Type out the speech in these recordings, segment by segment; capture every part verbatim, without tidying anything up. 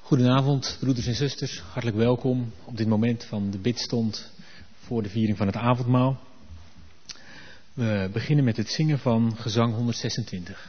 Goedenavond, broeders en zusters. Hartelijk welkom op dit moment van de bidstond voor de viering van het avondmaal. We beginnen met het zingen van gezang honderdzesentwintig.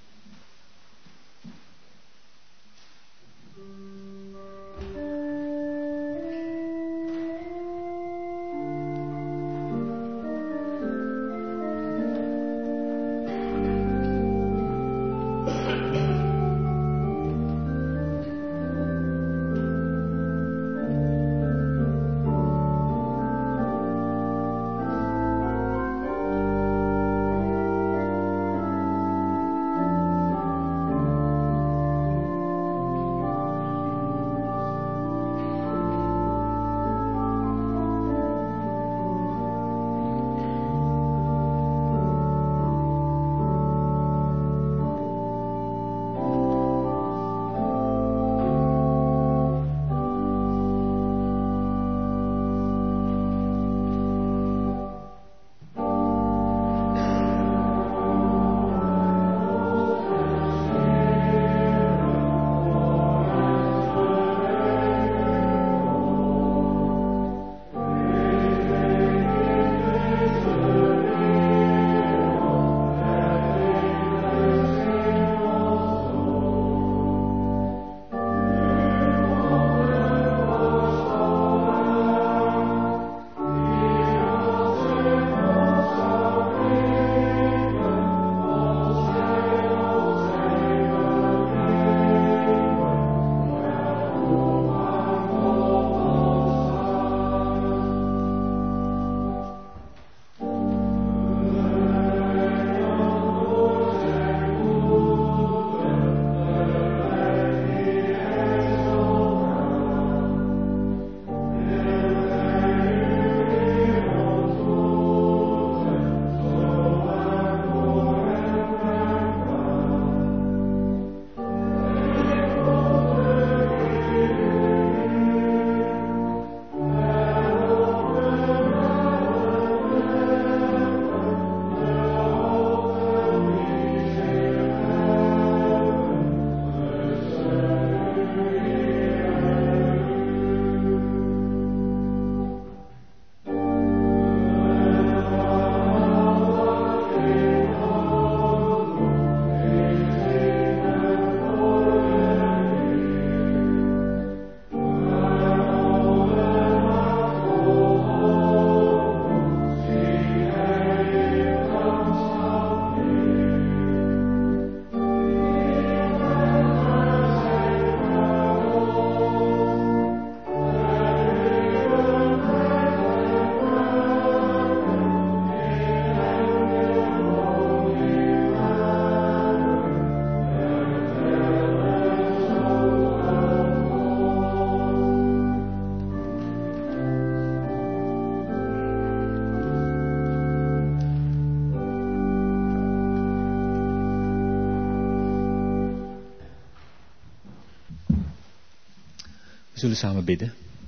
We zullen samen bidden.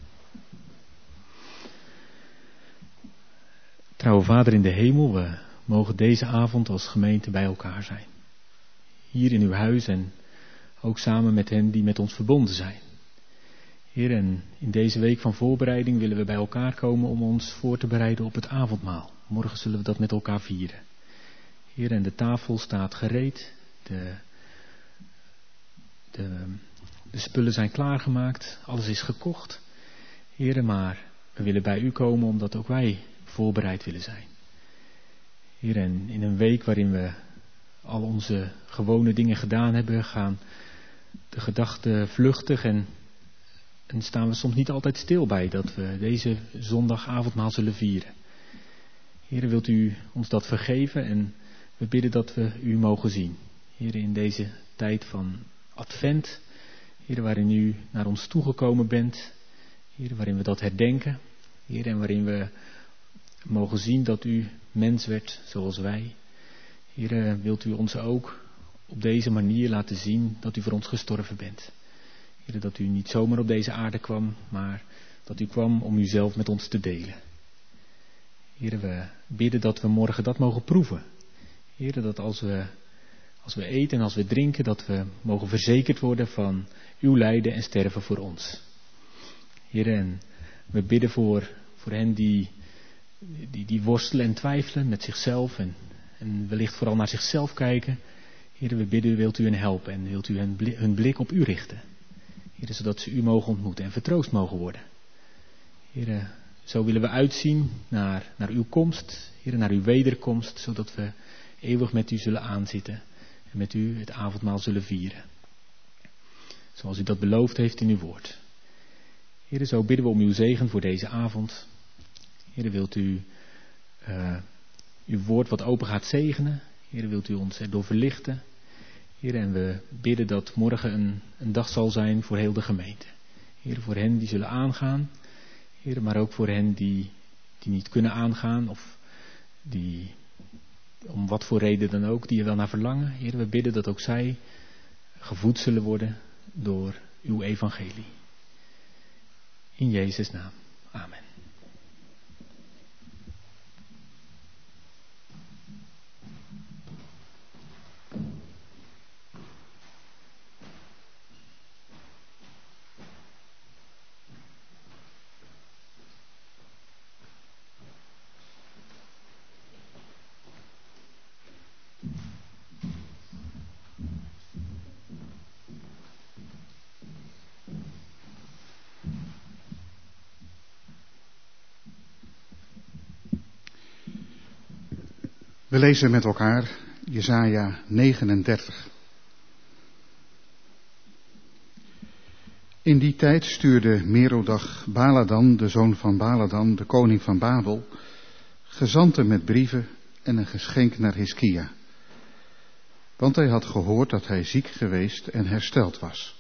Trouwe Vader in de hemel, we mogen deze avond als gemeente bij elkaar zijn. Hier in uw huis en ook samen met hen die met ons verbonden zijn. Heer, en in deze week van voorbereiding willen we bij elkaar komen om ons voor te bereiden op het avondmaal. Morgen zullen we dat met elkaar vieren. Heer, en de tafel staat gereed. De, de, de spullen zijn klaargemaakt. Alles is gekocht. Heer, maar we willen bij u komen omdat ook wij voorbereid willen zijn. Heer, en in een week waarin we al onze gewone dingen gedaan hebben, gaan de gedachten vluchtig en, en staan we soms niet altijd stil bij dat we deze zondagavondmaal zullen vieren. Heer, wilt u ons dat vergeven en we bidden dat we u mogen zien. Heer, in deze tijd van Advent, Heer, waarin u naar ons toegekomen bent, Heer, waarin we dat herdenken, Heer, en waarin we mogen zien dat u mens werd zoals wij. Heer, wilt u ons ook op deze manier laten zien dat u voor ons gestorven bent. Heer, dat u niet zomaar op deze aarde kwam, maar dat u kwam om uzelf met ons te delen. Heer, we bidden dat we morgen dat mogen proeven. Heer, dat als we als we eten en als we drinken, dat we mogen verzekerd worden van uw lijden en sterven voor ons. Heer, en we bidden voor, voor hen die, die, die worstelen en twijfelen met zichzelf en, en wellicht vooral naar zichzelf kijken. Heer, we bidden, wilt u hen helpen en wilt u hun blik, hun blik op u richten. Heer, zodat ze u mogen ontmoeten en vertroost mogen worden. Heer, zo willen we uitzien naar, naar uw komst, Heer, naar uw wederkomst, zodat we eeuwig met u zullen aanzitten en met u het avondmaal zullen vieren. Zoals u dat beloofd heeft in uw woord. Heer, zo bidden we om uw zegen voor deze avond. Heer, wilt u uh, uw woord wat open gaat zegenen. Heer, wilt u ons erdoor verlichten. Heer, en we bidden dat morgen een, een dag zal zijn voor heel de gemeente. Heer, voor hen die zullen aangaan. Heer, maar ook voor hen die, die niet kunnen aangaan of die, om wat voor reden dan ook, die er wel naar verlangen. Heer, we bidden dat ook zij gevoed zullen worden door uw evangelie. In Jezus' naam. Amen. We lezen met elkaar Jesaja negenendertig. In die tijd stuurde Merodach Baladan, de zoon van Baladan, de koning van Babel, gezanten met brieven en een geschenk naar Hiskia. Want hij had gehoord dat hij ziek geweest en hersteld was.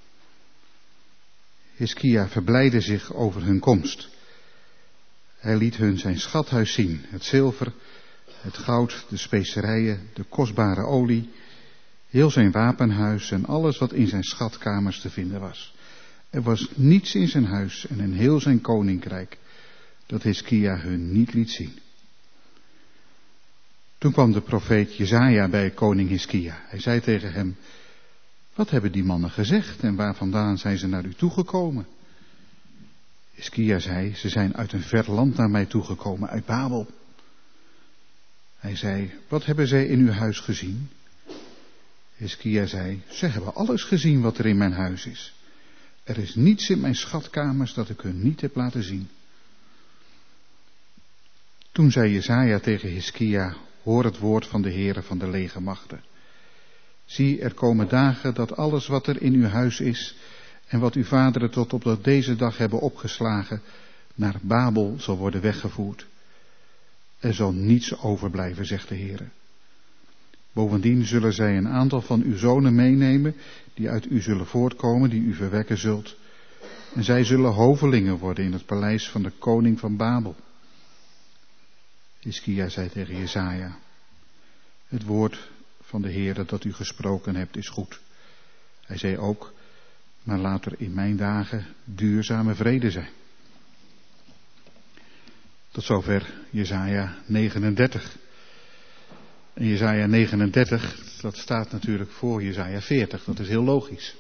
Hiskia verblijdde zich over hun komst. Hij liet hun zijn schathuis zien, het zilver, het goud, de specerijen, de kostbare olie, heel zijn wapenhuis en alles wat in zijn schatkamers te vinden was. Er was niets in zijn huis en in heel zijn koninkrijk dat Hiskia hun niet liet zien. Toen kwam de profeet Jesaja bij koning Hiskia. Hij zei tegen hem: wat hebben die mannen gezegd en waar vandaan zijn ze naar u toegekomen? Hiskia zei: ze zijn uit een ver land naar mij toegekomen, uit Babel. Hij zei: wat hebben zij in uw huis gezien? Hiskia zei: ze hebben alles gezien wat er in mijn huis is. Er is niets in mijn schatkamers dat ik hun niet heb laten zien. Toen zei Jesaja tegen Hiskia: hoor het woord van de Heere van de legermachten. Zie, er komen dagen dat alles wat er in uw huis is en wat uw vaderen tot op deze dag hebben opgeslagen, naar Babel zal worden weggevoerd. Er zal niets overblijven, zegt de Heere. Bovendien zullen zij een aantal van uw zonen meenemen, die uit u zullen voortkomen, die u verwekken zult. En zij zullen hovelingen worden in het paleis van de koning van Babel. Hiskia zei tegen Jesaja: het woord van de Heere dat u gesproken hebt is goed. Hij zei ook: maar laat er in mijn dagen duurzame vrede zijn. Tot zover Jesaja negenendertig. En Jesaja negenendertig, dat staat natuurlijk voor Jesaja veertig, dat is heel logisch.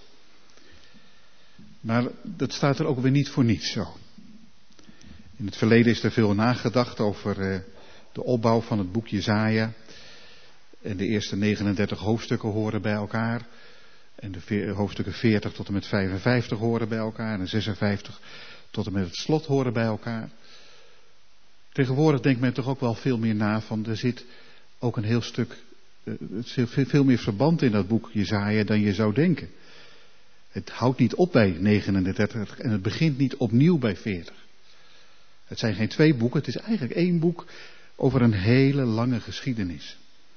Maar dat staat er ook weer niet voor niets zo. In het verleden is er veel nagedacht over uh, de opbouw van het boek Jesaja. En de eerste negenendertig hoofdstukken horen bij elkaar. En de veer, hoofdstukken veertig tot en met vijfenvijftig horen bij elkaar. En zesenvijftig tot en met het slot horen bij elkaar. Tegenwoordig denkt men toch ook wel veel meer na van, er zit ook een heel stuk, uh, veel meer verband in dat boek Jesaja dan je zou denken. Het houdt niet op bij negenendertig en het begint niet opnieuw bij veertig. Het zijn geen twee boeken, het is eigenlijk één boek over een hele lange geschiedenis.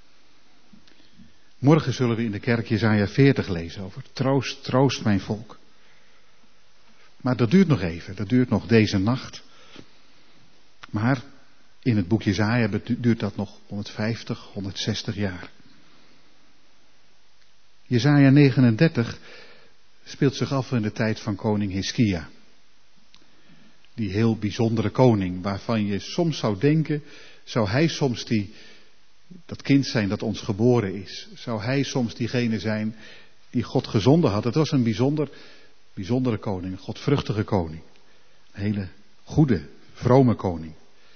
Morgen zullen we in de kerk Jesaja veertig lezen over troost, troost mijn volk. Maar dat duurt nog even, dat duurt nog deze nacht. Maar in het boek Jesaja duurt dat nog honderdvijftig, honderdzestig jaar. Jesaja negenendertig speelt zich af in de tijd van koning Hiskia. Die heel bijzondere koning, waarvan je soms zou denken, zou hij soms die, dat kind zijn dat ons geboren is. Zou hij soms diegene zijn die God gezonden had? Het was een bijzonder, bijzondere koning, een godvruchtige koning. Een hele goede, vrome koning.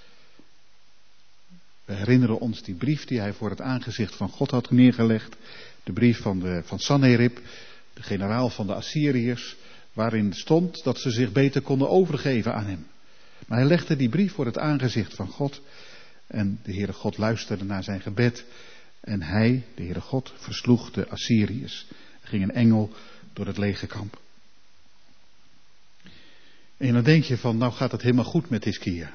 We herinneren ons die brief die hij voor het aangezicht van God had neergelegd. De brief van, de, van Sanherib, de generaal van de Assyriërs. Waarin stond dat ze zich beter konden overgeven aan hem. Maar hij legde die brief voor het aangezicht van God. En de Heere God luisterde naar zijn gebed. En hij, de Heere God, versloeg de Assyriërs. Er ging een engel door het legerkamp. En dan denk je van, nou gaat het helemaal goed met Hiskia.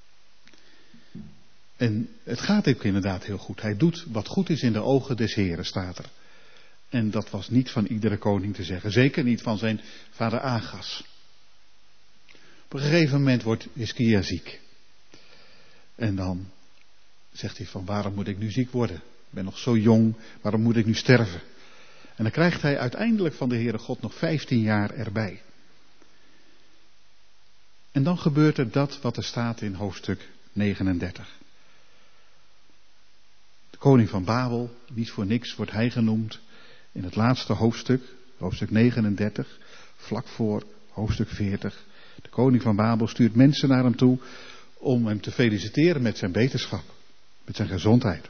En het gaat ook inderdaad heel goed. Hij doet wat goed is in de ogen des Heeren, staat er. En dat was niet van iedere koning te zeggen. Zeker niet van zijn vader Agas. Op een gegeven moment wordt Hiskia ziek. En dan zegt hij van, waarom moet ik nu ziek worden? Ik ben nog zo jong, waarom moet ik nu sterven? En dan krijgt hij uiteindelijk van de Heere God nog vijftien jaar erbij. En dan gebeurt er dat wat er staat in hoofdstuk negenendertig. De koning van Babel, niet voor niks wordt hij genoemd in het laatste hoofdstuk, hoofdstuk negenendertig, vlak voor hoofdstuk veertig. De koning van Babel stuurt mensen naar hem toe om hem te feliciteren met zijn beterschap, met zijn gezondheid.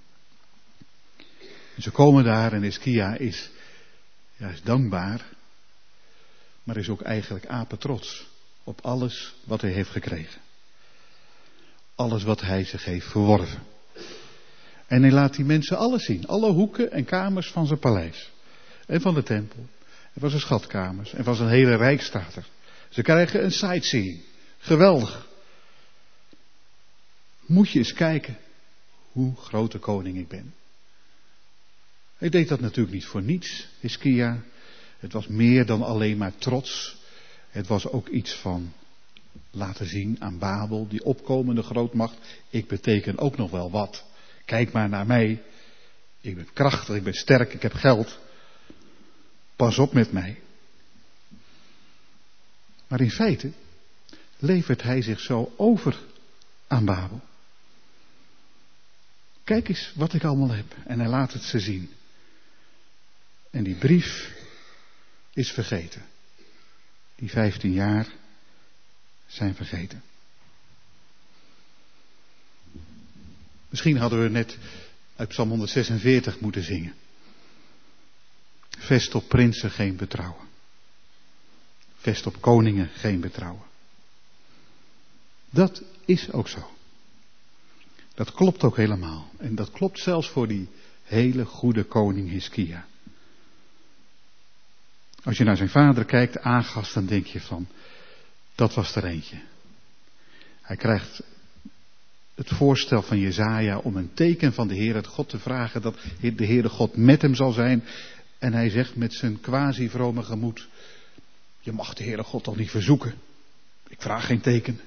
En ze komen daar en Hiskia is, ja, is dankbaar, maar is ook eigenlijk apetrots op alles wat hij heeft gekregen. Alles wat hij zich heeft verworven. En hij laat die mensen alles zien. Alle hoeken en kamers van zijn paleis. En van de tempel. En van zijn schatkamers. En van zijn hele rijk staat er. Ze krijgen een sightseeing. Geweldig. Moet je eens kijken hoe grote koning ik ben. Hij deed dat natuurlijk niet voor niets, Hiskia. Het was meer dan alleen maar trots. Het was ook iets van laten zien aan Babel, die opkomende grootmacht. Ik beteken ook nog wel wat. Kijk maar naar mij. Ik ben krachtig, ik ben sterk, ik heb geld. Pas op met mij. Maar in feite levert hij zich zo over aan Babel. Kijk eens wat ik allemaal heb. En hij laat het ze zien. En die brief is vergeten. Die vijftien jaar zijn vergeten. Misschien hadden we net uit Psalm honderdzesenveertig moeten zingen. Vest op prinsen geen betrouwen. Vest op koningen geen betrouwen. Dat is ook zo. Dat klopt ook helemaal. En dat klopt zelfs voor die hele goede koning Hiskia. Als je naar zijn vader kijkt, Agas, dan denk je van, dat was er eentje. Hij krijgt het voorstel van Jesaja om een teken van de Heere God te vragen dat de Heere God met hem zal zijn. En hij zegt met zijn quasi-vrome gemoed, je mag de Heere God toch niet verzoeken. Ik vraag geen teken.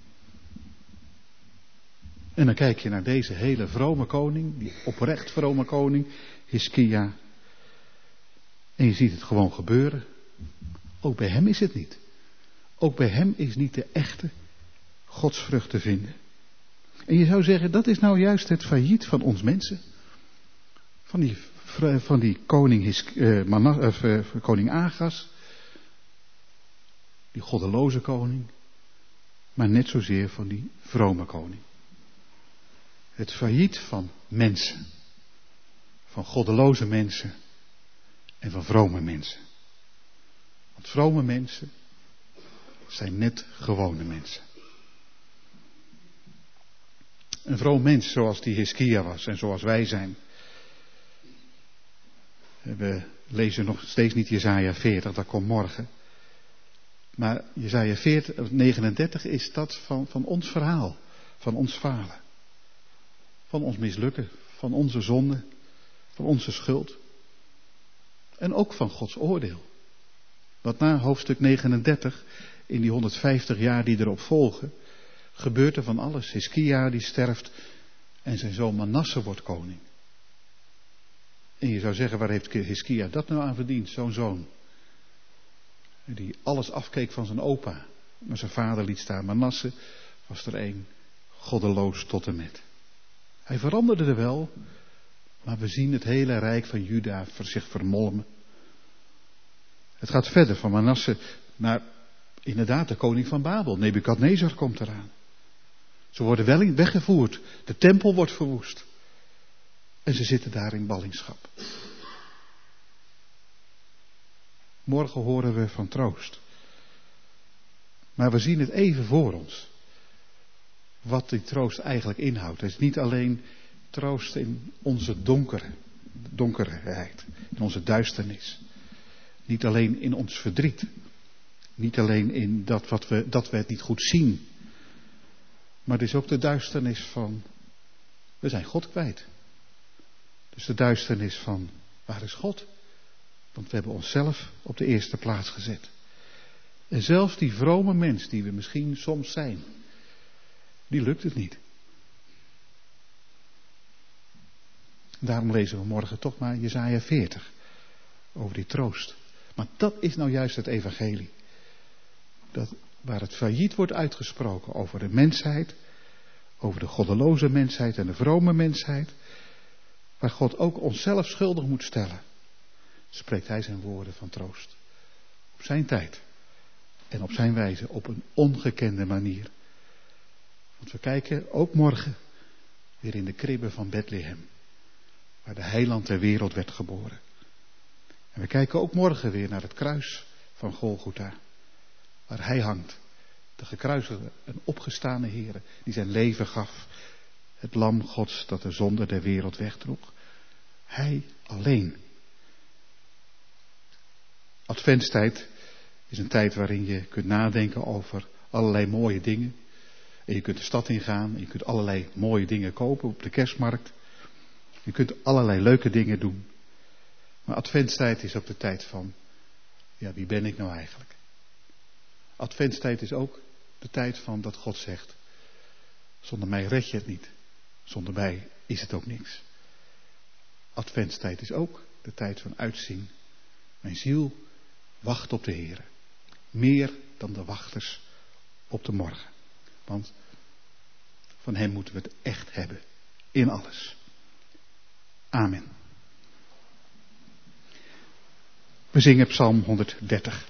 En dan kijk je naar deze hele vrome koning, die oprecht vrome koning, Hiskia. En je ziet het gewoon gebeuren. Ook bij hem is het niet. Ook bij hem is niet de echte godsvrucht te vinden. En je zou zeggen, dat is nou juist het failliet van ons mensen. Van die, van die koning, His, uh, Manas, uh, koning Agas. Die goddeloze koning. Maar net zozeer van die vrome koning. Het failliet van mensen. Van goddeloze mensen. En van vrome mensen. Want vrome mensen zijn net gewone mensen. Een vroom mens zoals die Hiskia was en zoals wij zijn. We lezen nog steeds niet Jesaja veertig, dat komt morgen. Maar Jesaja veertig, negenendertig is dat van, van ons verhaal. Van ons falen. Van ons mislukken. Van onze zonde. Van onze schuld. En ook van Gods oordeel. Want na hoofdstuk negenendertig, in die honderdvijftig jaar die erop volgen, gebeurt er van alles. Hiskia die sterft en zijn zoon Manasse wordt koning. En je zou zeggen, waar heeft Hiskia dat nou aan verdiend? Zo'n zoon. Die alles afkeek van zijn opa. Maar zijn vader liet staan. Manasse was er één goddeloos tot en met. Hij veranderde er wel, maar we zien het hele rijk van Juda zich vermolmen. Het gaat verder van Manasse naar inderdaad de koning van Babel. Nebukadnezar komt eraan. Ze worden wel weggevoerd. De tempel wordt verwoest. En ze zitten daar in ballingschap. Morgen horen we van troost. Maar we zien het even voor ons. Wat die troost eigenlijk inhoudt. Het is niet alleen troost in onze donkere, donkerheid. In onze duisternis. Niet alleen in ons verdriet. Niet alleen in dat, wat we, dat we het niet goed zien. Maar het is ook de duisternis van, we zijn God kwijt. Dus de duisternis van, waar is God? Want we hebben onszelf op de eerste plaats gezet. En zelfs die vrome mens die we misschien soms zijn, die lukt het niet. Daarom lezen we morgen toch maar Jesaja veertig. Over die troost. Maar dat is nou juist het evangelie. Dat, waar het failliet wordt uitgesproken over de mensheid. Over de goddeloze mensheid en de vrome mensheid. Waar God ook onszelf schuldig moet stellen. Spreekt hij zijn woorden van troost. Op zijn tijd. En op zijn wijze. Op een ongekende manier. Want we kijken ook morgen weer in de kribbe van Bethlehem. Waar de heiland ter wereld werd geboren. En we kijken ook morgen weer naar het kruis van Golgotha. Waar hij hangt. De gekruisigde en opgestane Heere. Die zijn leven gaf. Het lam Gods dat de zonde der wereld wegdroeg. Hij alleen. Adventstijd is een tijd waarin je kunt nadenken over allerlei mooie dingen. En je kunt de stad ingaan. En je kunt allerlei mooie dingen kopen op de kerstmarkt. Je kunt allerlei leuke dingen doen. Maar adventstijd is ook de tijd van, ja, wie ben ik nou eigenlijk? Adventstijd is ook de tijd van dat God zegt, zonder mij red je het niet. Zonder mij is het ook niks. Adventstijd is ook de tijd van uitzien. Mijn ziel wacht op de Heere. Meer dan de wachters op de morgen. Want van hem moeten we het echt hebben. In alles. Amen. We zingen Psalm honderddertig.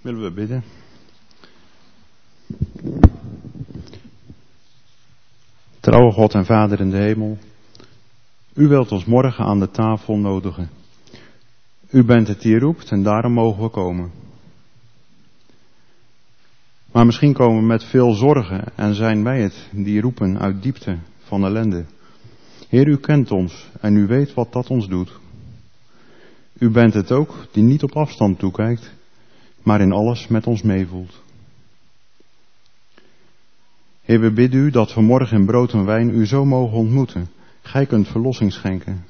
willen we bidden. Trouwe God en Vader in de hemel, u wilt ons morgen aan de tafel nodigen. U bent het die roept en daarom mogen we komen. Maar misschien komen we met veel zorgen en zijn wij het die roepen uit diepte van ellende. Heer, u kent ons en u weet wat dat ons doet. U bent het ook die niet op afstand toekijkt, maar in alles met ons meevoelt. Heer, we bidden u dat we morgen in brood en wijn u zo mogen ontmoeten. Gij kunt verlossing schenken.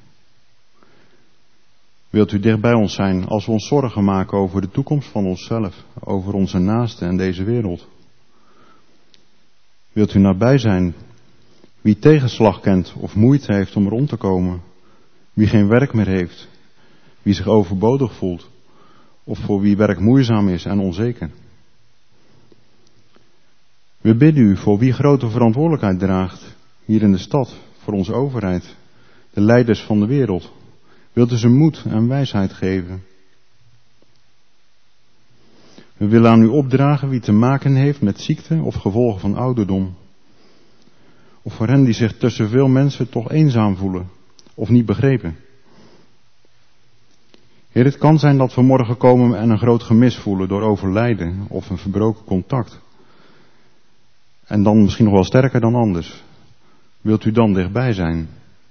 Wilt u dicht bij ons zijn als we ons zorgen maken over de toekomst van onszelf, over onze naasten en deze wereld? Wilt u nabij zijn wie tegenslag kent of moeite heeft om rond te komen? Wie geen werk meer heeft? Wie zich overbodig voelt? Of voor wie werk moeizaam is en onzeker? We bidden u voor wie grote verantwoordelijkheid draagt, hier in de stad, voor onze overheid, de leiders van de wereld. Wilt u ze moed en wijsheid geven? We willen aan u opdragen wie te maken heeft met ziekte of gevolgen van ouderdom. Of voor hen die zich tussen veel mensen toch eenzaam voelen of niet begrepen. Heer, het kan zijn dat we morgen komen en een groot gemis voelen door overlijden of een verbroken contact. En dan misschien nog wel sterker dan anders. Wilt u dan dichtbij zijn?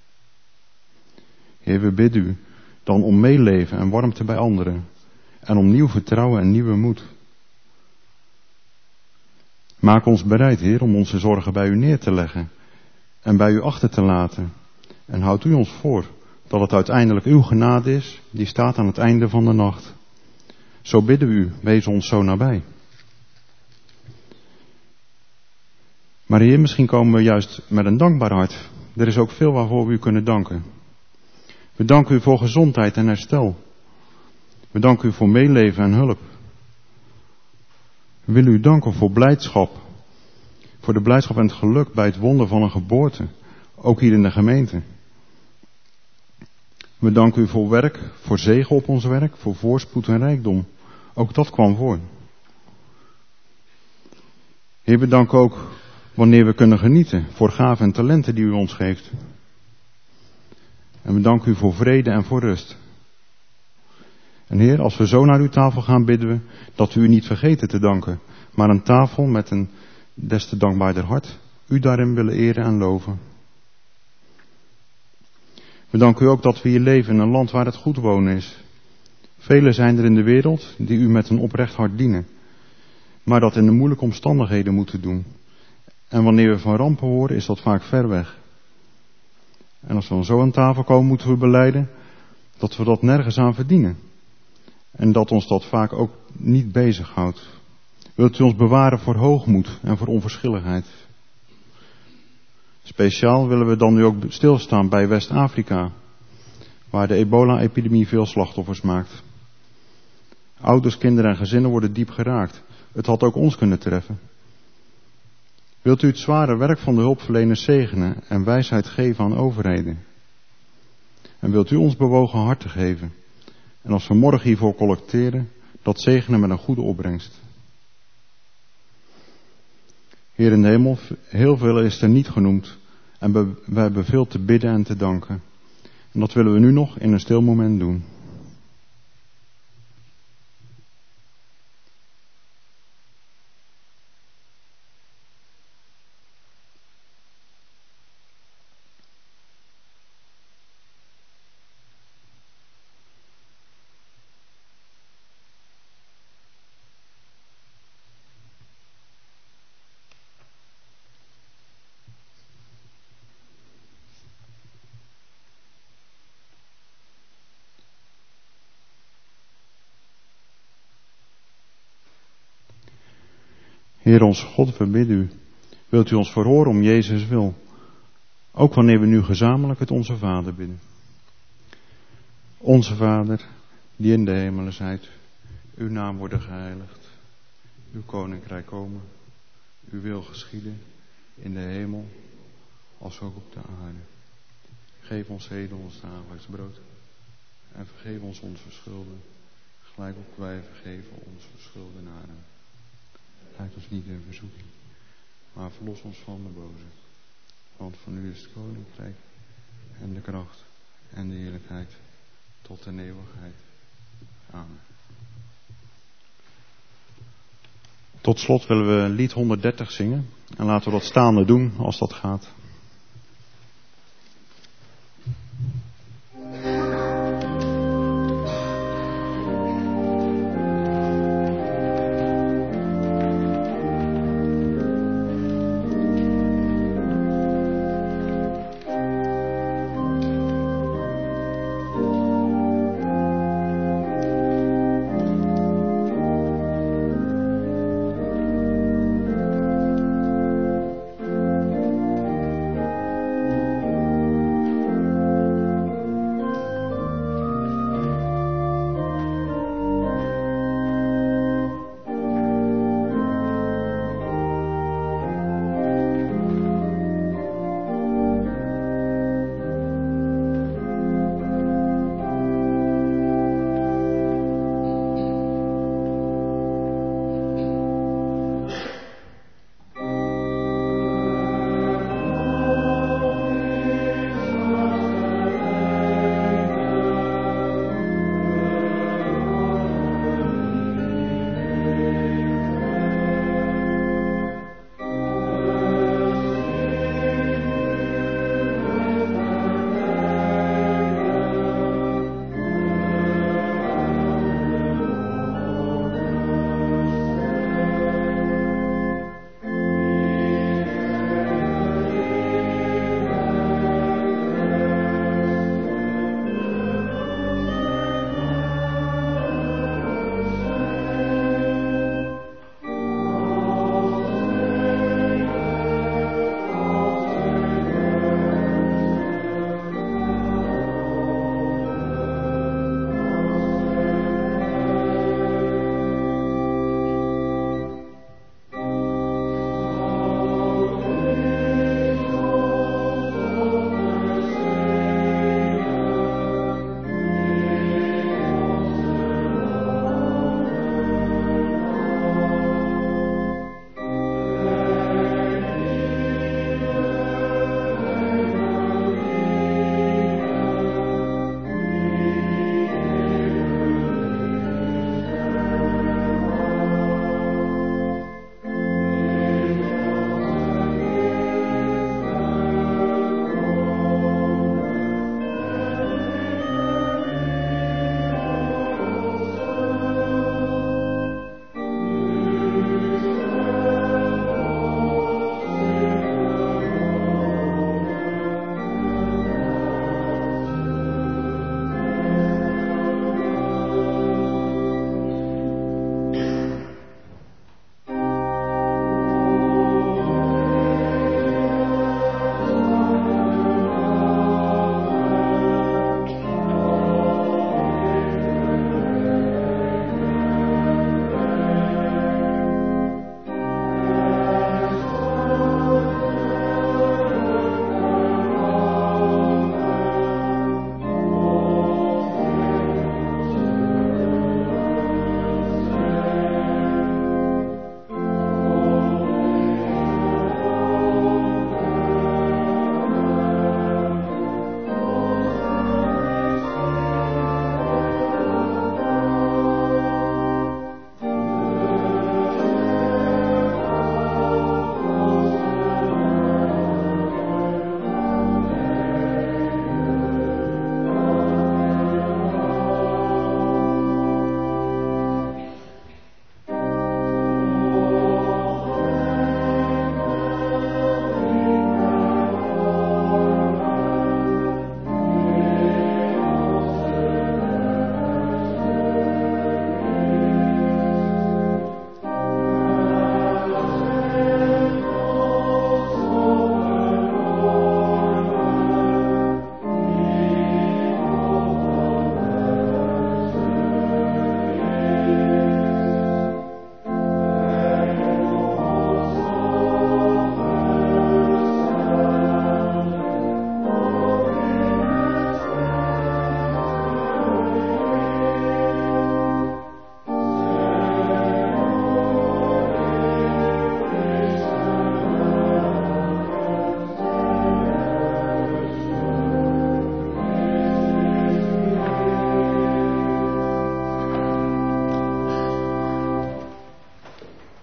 Heer, we bidden u dan om meeleven en warmte bij anderen. En om nieuw vertrouwen en nieuwe moed. Maak ons bereid, Heer, om onze zorgen bij u neer te leggen. En bij u achter te laten. En houd u ons voor dat het uiteindelijk uw genade is, die staat aan het einde van de nacht. Zo bidden we u, wees ons zo nabij. Maar Heer, misschien komen we juist met een dankbaar hart. Er is ook veel waarvoor we u kunnen danken. We danken u voor gezondheid en herstel. We danken u voor meeleven en hulp. We willen u danken voor blijdschap. Voor de blijdschap en het geluk bij het wonder van een geboorte. Ook hier in de gemeente. We danken u voor werk, voor zegen op ons werk, voor voorspoed en rijkdom. Ook dat kwam voor. Heer, we danken ook wanneer we kunnen genieten, voor gaven en talenten die u ons geeft. En we danken u voor vrede en voor rust. En Heer, als we zo naar uw tafel gaan, bidden we dat we u niet vergeten te danken, maar een tafel met een des te dankbaarder hart, u daarin willen eren en loven. We danken u ook dat we hier leven in een land waar het goed wonen is. Velen zijn er in de wereld die u met een oprecht hart dienen, maar dat in de moeilijke omstandigheden moeten doen. En wanneer we van rampen horen, is dat vaak ver weg. En als we dan zo aan tafel komen, moeten we belijden dat we dat nergens aan verdienen. En dat ons dat vaak ook niet bezighoudt. Wilt u ons bewaren voor hoogmoed en voor onverschilligheid? Speciaal willen we dan nu ook stilstaan bij West-Afrika, waar de ebola-epidemie veel slachtoffers maakt. Ouders, kinderen en gezinnen worden diep geraakt. Het had ook ons kunnen treffen. Wilt u het zware werk van de hulpverleners zegenen en wijsheid geven aan overheden? En wilt u ons bewogen harten geven? En als we morgen hiervoor collecteren, dat zegenen met een goede opbrengst. Heer in de hemel, heel veel is er niet genoemd. En we, we hebben veel te bidden en te danken. En dat willen we nu nog in een stil moment doen. Heer ons God, we bidden u. Wilt u ons verhoren om Jezus wil? Ook wanneer we nu gezamenlijk het Onze Vader bidden. Onze Vader, die in de hemelen zijt, uw naam worden geheiligd. Uw koninkrijk komen. Uw wil geschieden in de hemel als ook op de aarde. Geef ons heden ons dagelijks brood. En vergeef ons onze schulden, gelijk ook wij vergeven onze schuldenaren. Leid ons niet in verzoeking, maar verlos ons van de boze. Want van u is het koninkrijk en de kracht en de heerlijkheid tot in eeuwigheid. Amen. Tot slot willen we lied honderddertig zingen. En laten we dat staande doen als dat gaat.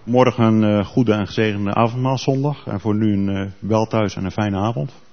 morgen een uh, goede en gezegende avondmaalzondag. En voor nu een uh, wel thuis en een fijne avond.